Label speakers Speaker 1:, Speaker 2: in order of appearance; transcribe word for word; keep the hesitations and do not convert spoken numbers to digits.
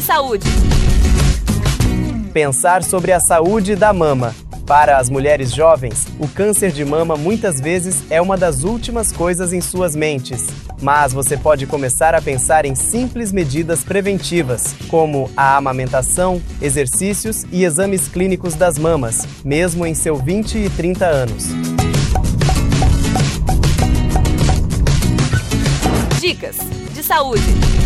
Speaker 1: saúde.
Speaker 2: Pensar sobre a saúde da mama. Para as mulheres jovens, o câncer de mama muitas vezes é uma das últimas coisas em suas mentes. Mas você pode começar a pensar em simples medidas preventivas, como a amamentação, exercícios e exames clínicos das mamas, mesmo em seus vinte e trinta anos.
Speaker 1: Dicas de saúde.